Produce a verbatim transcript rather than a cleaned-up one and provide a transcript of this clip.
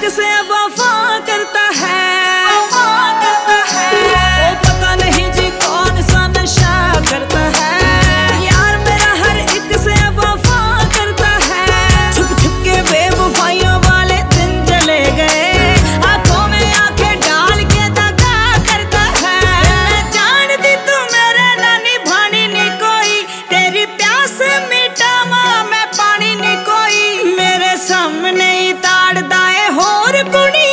एक से वफा करता है, वफा करता है। ओ पता नहीं जी कौन सा नशा करता है, यार मेरा हर एक से वफा करता है। छुप छुप के बेवफाइयों वाले दिन चले गए, आंखों में आंखें डाल के दगा करता है। मैं जानती तू मेरे ना निभानी नी कोई, तेरी प्यास मिटावा मैं पानी नी कोई। मेरे सामने ही ताड़ दाए होर कुड़ी